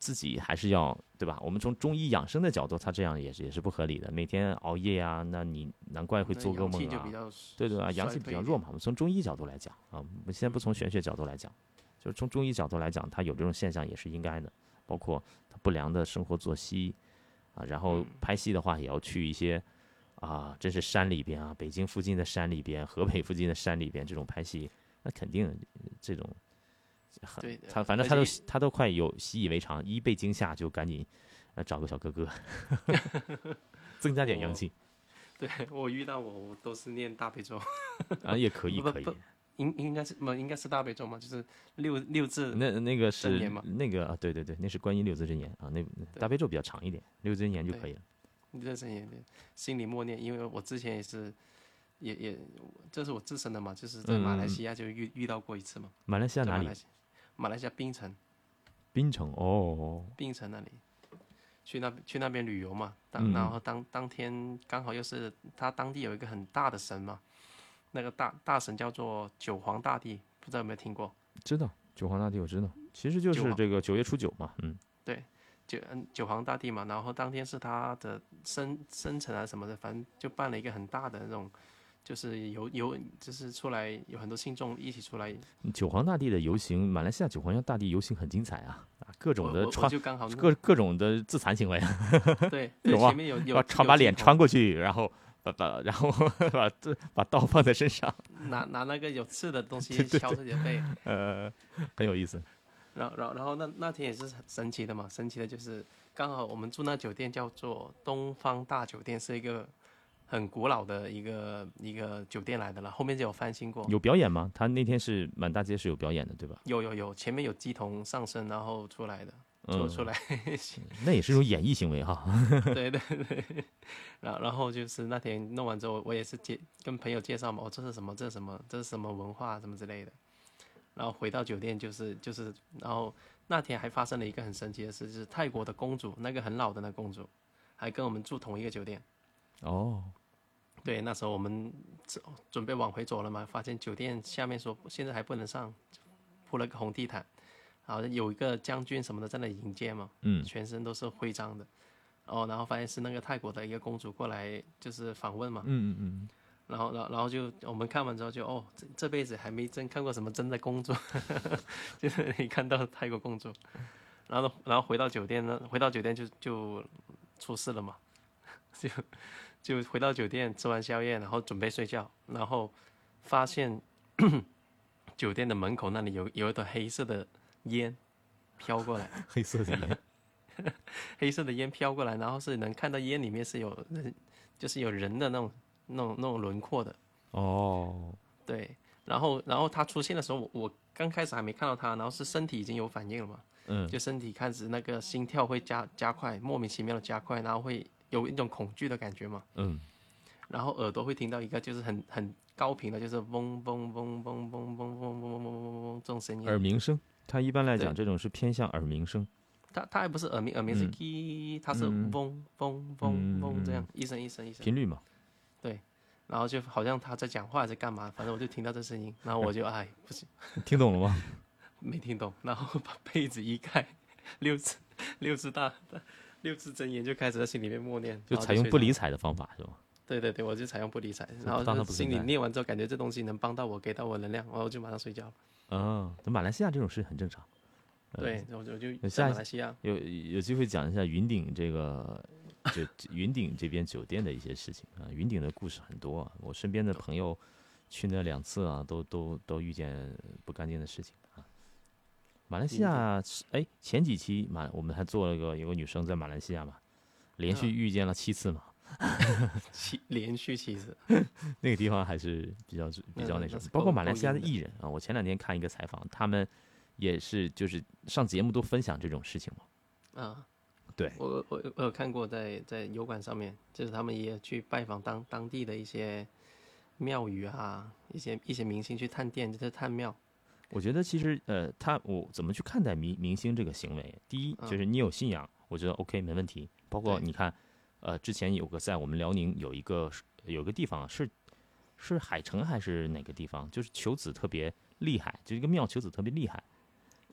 自己还是要对吧？我们从中医养生的角度，他这样也是也是不合理的，每天熬夜呀、啊，那你难怪会做噩梦啊。对对啊，阳气比较弱嘛。我们从中医角度来讲啊，我们先不从玄学角度来讲，就是从中医角度来讲，他有这种现象也是应该的，包括他不良的生活作息啊，然后拍戏的话也要去一些啊，真是山里边啊，北京附近的山里边，河北附近的山里边这种拍戏，那肯定这种。 对， 他反正他都他都快有习以为常，一被惊吓就赶紧呃找个小哥哥，增加点阳气。 对我遇到我我都是念大悲咒啊，也可以可以， 应应该是不应该是大悲咒嘛，就是六六字那那个是真言嘛， 那个啊对对对，那是观音六字真言啊，那大悲咒比较长一点，六字真言就可以了。 六字真言对，心里默念，因为我之前也是。也也，这是我自身的嘛，就是在马来西亚就遇、嗯、遇到过一次嘛。 马来西亚哪里？ 马来西亚槟城。 槟城哦。 槟城那里，去那去那边旅游嘛，当然后当当天刚好又是他当地有一个很大的神嘛，那个大大神叫做九皇大帝，不知道有没有听过？ 知道九皇大帝我知道，其实就是这个九月初九嘛，嗯。 对，九嗯九皇大帝嘛，然后当天是他的生生辰啊什么的，反正就办了一个很大的那种。就是游游，就是出来有很多信众一起出来。 九皇大帝的游行，马来西亚九皇大帝游行很精彩啊，各种的穿， 就刚好各各种的自残行为。 对， 有啊， 前面有有穿把脸穿过去，然后把把然后把把刀放在身上， 拿拿那个有刺的东西敲自己的背， 呃，很有意思。 然后然后然后那那天也是很神奇的嘛，神奇的就是刚好我们住那酒店叫做东方大酒店，是一个。很古老的一个一个酒店来的了，后面就有翻新过。 有表演吗？他那天是满大街是有表演的，对吧？ 有有有，前面有鸡童上身，然后出来的，出、嗯、出来。 那也是一种演绎行为哈。 对对对，然后然后就是那天弄完之后，我也是介跟朋友介绍嘛，哦，这是什么？这是什么？这是什么文化？什么之类的。然后回到酒店就是就是，然后那天还发生了一个很神奇的事，就是泰国的公主，那个很老的那个公主，还跟我们住同一个酒店。 哦， 对，那时候我们准备往回走了嘛，发现酒店下面说现在还不能上，铺了个红地毯，然后有一个将军什么的在那里迎接嘛， 嗯， 全身都是徽章的，哦，然后发现是那个泰国的一个公主过来就是访问嘛， 嗯嗯嗯， 然后然后然后就我们看完之后就哦，这这辈子还没真看过什么真的公主，就是你看到泰国公主，然后然后回到酒店呢，回到酒店就就出事了嘛，就。就回到酒店吃完宵夜，然后准备睡觉，然后发现酒店的门口那里有有一团黑色的烟飘过来， 黑色的烟， 黑色的烟飘过来，然后是能看到烟里面是有人，就是有人的那种那种那种轮廓的。 哦， 对，然后然后他出现的时候，我我刚开始还没看到他，然后是身体已经有反应了嘛， 嗯， 就身体开始那个心跳会加加快，莫名其妙的加快，然后会。有一种恐惧的感觉嘛， 嗯， 然后耳朵会听到一个就是很很高频的，就是嗡嗡嗡嗡嗡嗡嗡嗡嗡嗡嗡嗡这种声音。 耳鸣声，它一般来讲这种是偏向耳鸣声。 它它还不是耳鸣，耳鸣是滴，它是嗡嗡嗡嗡这样一声一声一声。 频率嘛。 对，然后就好像他在讲话还是干嘛，反正我就听到这声音，然后我就哎不行。 听懂了吗？ 没听懂，然后把被子一盖，六字六字大。六字真言就开始在心里面默念， 就采用不理睬的方法是吧？ 对对对，我就采用不理睬，然后就心里念完之后，感觉这东西能帮到我，给到我能量，然后就马上睡觉了。 嗯，马来西亚这种事很正常。 对，我就就在马来西亚有有机会讲一下云顶这个，就云顶这边酒店的一些事情啊。云顶的故事很多啊，我身边的朋友去那两次啊，都都都遇见不干净的事情。马来西亚，哎，前几期马我们还做了个有个女生在马来西亚嘛，连续遇见了七次嘛， 七连续七次， 那个地方还是比较比较那什么，包括马来西亚的艺人啊，我前两天看一个采访，他们也是就是上节目都分享这种事情嘛， 啊， 对， 我我我有看过在在油管上面，就是他们也去拜访当当地的一些庙宇啊，一些一些明星去探店，就是探庙。 我觉得其实呃，他我怎么去看待明明星这个行为？第一就是你有信仰，我觉得 OK 没问题。包括你看，呃，之前有个在我们辽宁有一个有个地方是是海城还是哪个地方，就是求子特别厉害，就一个庙求子特别厉害。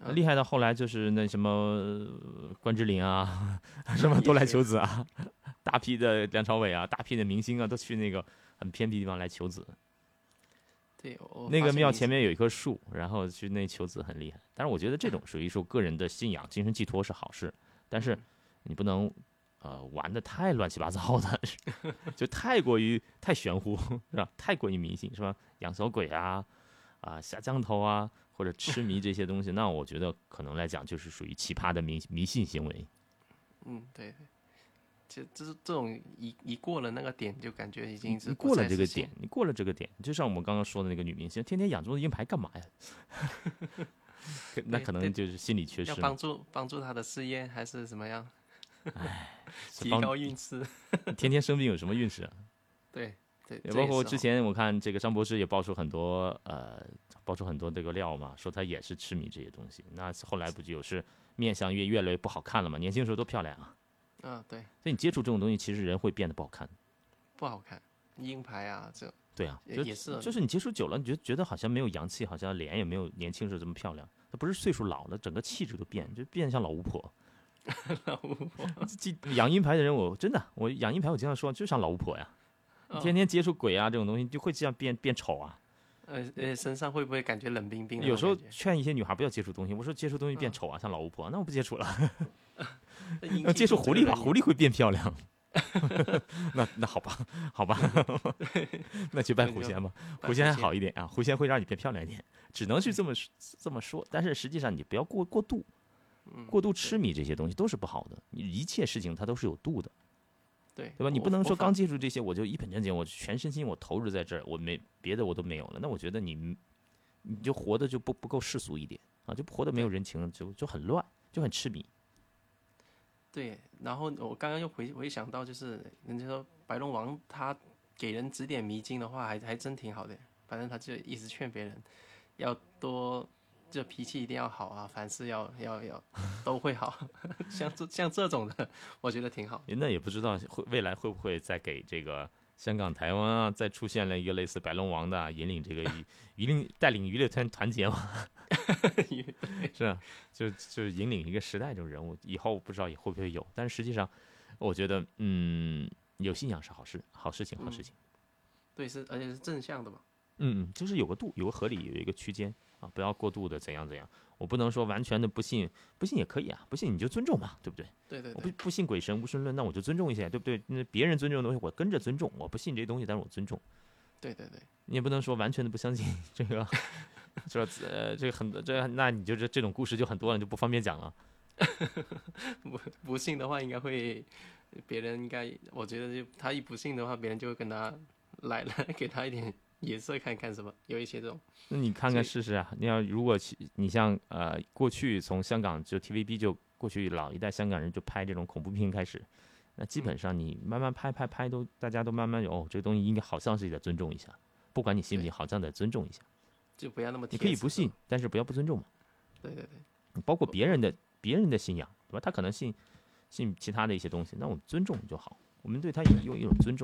嗯厉害到后来就是那什么呃关之琳啊，什么都来求子啊，大批的梁朝伟啊，大批的明星啊，都去那个很偏僻地方来求子。 对，我那个发现你庙前面有一棵树，然后去那求子很厉害。但是我觉得这种属于说个人的信仰、精神寄托是好事，但是你不能呃玩的太乱七八糟的，就太过于太玄乎是吧？太过于迷信是吧？养小鬼啊啊、下降头啊，或者痴迷这些东西，那我觉得可能来讲就是属于奇葩的迷迷信行为。 嗯，对对，这这是这种一一过了那个点，就感觉已经是不你过了再是信这个点，你过了这个点，就像我们刚刚说的那个女明星，天天养这种硬牌干嘛呀？可那对可能对就是心理缺失嘛。 要帮助帮助他的事业，还是怎么样？提是帮高运势。 天天生病有什么运势啊？ 对对， 也包括这是哦之前我看这个张博士也爆出很多呃，爆出很多这个料嘛，说他也是痴迷这些东西。那后来不就是面相越越来越不好看了嘛？年轻时候都漂亮啊， 啊，对， 所以你接触这种东西，其实人会变得不好看。 不好看，鹰牌啊，这对啊，就也也是就是你接触久了，你就觉得好像没有洋气，好像脸也没有年轻时候这么漂亮。他不是岁数老了，整个气质都变，就变得像老巫婆。 老巫婆。 这养鹰牌的人，我真的我养鹰牌，我经常说就像老巫婆呀， 哦天天接触鬼啊这种东西，就会这样变变丑啊。 呃呃，身上会不会感觉冷冰冰的那有时候种感觉？ 劝一些女孩不要接触东西，我说接触东西变丑啊，像老巫婆，那我不接触了。 那阴那接触狐狸吧， 气重这个人狐狸会变漂亮。那那好吧，好吧，那去拜狐仙吧。 拜狐仙还狐仙好一点啊，狐仙会让你变漂亮一点，只能去这么这么说。但是实际上你不要过过度， 嗯过度痴迷这些东西都是不好的。你一切事情它都是有度的， 对对吧？你我不能说我反刚接触这些我就一本正经，我全身心我投入在这儿，我没别的我都没有了。那我觉得你你就活的就不不够世俗一点啊，就活得没有人情，就就很乱，就很痴迷。 对，然后我刚刚又回回想到，就是人家说白龙王他给人指点迷津的话还，还真挺好的。反正他就一直劝别人要多，就脾气一定要好啊，凡事要要要都会好。像这像这种的，我觉得挺好。 那也不知道会未来会不会再给这个香港、台湾啊，再出现了一个类似白龙王的啊，引领这个娱娱领带领娱乐圈团结嘛，是吧？就就引领一个时代这种人物，以后不知道也会不会有。但是实际上，我觉得，嗯，有信仰是好事，好事情，好事情。 对，是而且是正向的嘛。 嗯嗯，就是有个度，有个合理，有一个区间啊，不要过度的怎样怎样。我不能说完全的不信，不信也可以啊，不信你就尊重嘛，对不对？我对对对不不信鬼神无神论，那我就尊重一下，对不对？那别人尊重的东西，我跟着尊重。我不信这些东西，但是我尊重。 对对对， 你也不能说完全的不相信这个，说呃这个很这那你就这这种故事就很多了，就不方便讲了。 不不信的话，应该会别人应该，我觉得就他一不信的话，别人就会跟他来来给他一点颜色看看，是吧？有一些这种。 那你看看试试啊！你要如果其你像呃过去从香港就 T V B 就过去老一代香港人就拍这种恐怖片开始，那基本上你慢慢拍拍拍都大家都慢慢有哦，这个东西应该好像是得尊重一下，不管你信不信，好像得尊重一下。 就不要那么你铁齿可以不信，但是不要不尊重嘛。 对对对， 包括别人的别人的信仰，对吧？他可能信信其他的一些东西，那我们尊重就好，我们对他有有一种尊重。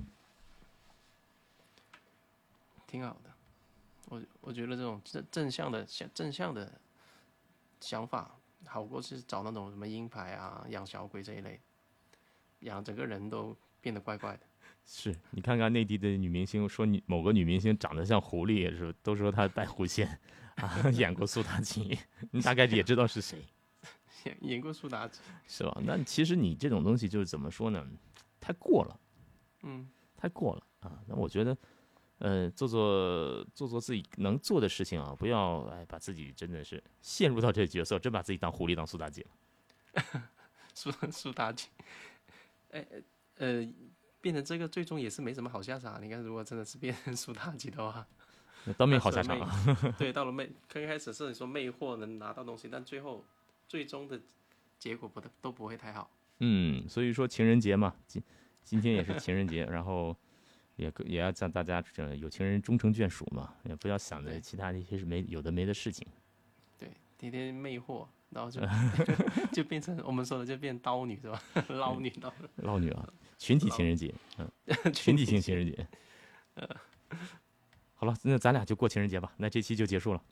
挺好的。我我觉得这种正正向的想正向的想法，好过是找那种什么鹰牌啊、养小鬼这一类，养整个人都变得怪怪的。 是你看看内地的女明星，说你某个女明星长得像狐狸，也是都说她拜狐仙啊，演过苏妲己，你大概也知道是谁， 演演过苏妲己， 是吧？那其实你这种东西就是怎么说呢？太过了， 嗯， 太过了啊！那我觉得，呃，做做做做自己能做的事情啊，不要哎把自己真的是陷入到这个角色，真把自己当狐狸当苏妲己了。 苏苏妲己，哎呃，变成这个最终也是没什么好下场。你看，如果真的是变成苏妲己的话， 那当没好下场啊！ 对，到了魅，刚开始是你说魅惑能拿到东西，但最后最终的结果不都不会太好。 嗯，所以说情人节嘛，今今天也是情人节，然后也也要让大家这有情人终成眷属嘛，也不要想着其他的一些是没有的没的事情。 对，天天魅惑，然后就就变成我们说的就变刀女是吧？捞女刀， 捞女啊，群体情人节，嗯，群体性情人节。好了，那咱俩就过情人节吧，那这期就结束了。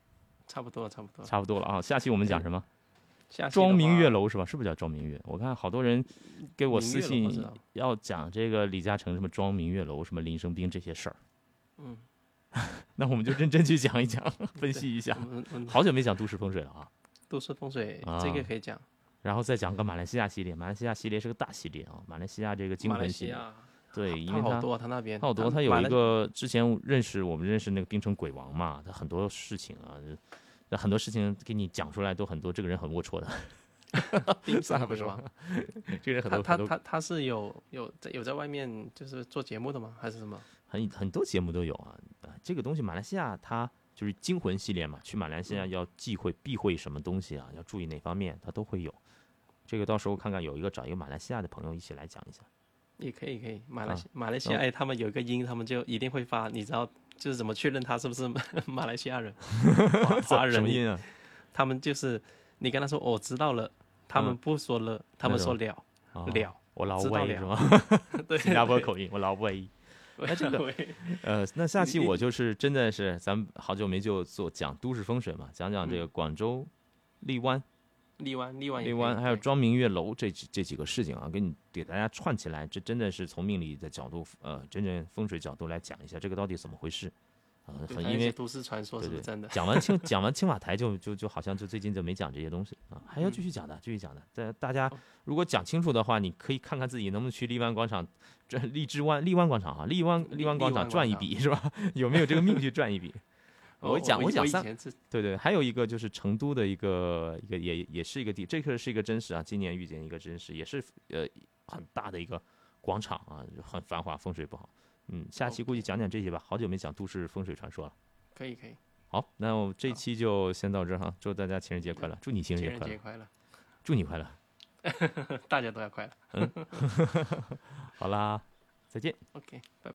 差不多，差不多。 差不多了啊。下期我们讲什么？ 下期庄明月月楼是吧？是不是叫庄明月？我看好多人给我私信要讲这个李嘉诚什么庄明月楼、什么林生斌这些事儿。 嗯， 那我们就认真去讲一讲，分析一下。好久没讲都市风水了啊。 都市风水、 啊、 这个可以讲， 然后再讲个马来西亚系列。马来西亚系列是个大系列啊，马来西亚这个惊魂系列。对，因为它好多，它那边它好多，它有一个之前认识我们认识那个槟城鬼王嘛，他很多事情啊，那很多事情给你讲出来都很多，这个人很龌龊的。 槟城鬼王， 这个人很多他他他他是有有在有在外面就是做节目的吗？还是什么？ 很很多节目都有啊。这个东西马来西亚它就是惊魂系列嘛，去马来西亚要忌讳避讳什么东西啊，要注意哪方面，它都会有。这个到时候看看有一个找一个马来西亚的朋友一起来讲一下。 也可以，可以。马来西、啊、马来西亚，哎，他们有一个音，他们就一定会发，你知道，就是怎么确认他是不是马来西亚人？华人什么音啊？ 他们就是你跟他说我知道了，他们不说了，嗯、他们说了、 啊、 了。 我老外是吗？ 对， 新加坡口音，我老外。那这个呃，那下期我就是真的是，咱们好久没就做讲都市风水嘛，讲讲这个广州荔湾。 荔湾，荔湾， 荔湾，还有庄明月楼这这几个事情啊，给你给大家串起来，这真的是从命理的角度，呃，真正风水角度来讲一下，这个到底怎么回事？啊、呃，很因为都市传说是不是真的？ 讲完青讲完青瓦台就就就好像就最近就没讲这些东西啊，还要继续讲的，继续讲的。在大家如果讲清楚的话，你可以看看自己能不能去荔湾广场，这荔枝湾荔湾广场啊，荔湾荔湾广场赚一笔是吧？有没有这个命去赚一笔？我讲我讲三，对对，还有一个就是成都的一个一个也也是一个地，这个是一个真实啊，今年遇见一个真实，也是呃很大的一个广场啊，很繁华，风水不好。嗯，下期估计讲讲这些吧，好久没讲都市风水传说了。 可以可以。 好，那我这期就先到这儿哈，祝大家情人节快乐，祝你情人节快乐， 情人节快乐， 祝你快乐， 大家都要快乐。 嗯，好啦，再见。 OK，拜拜。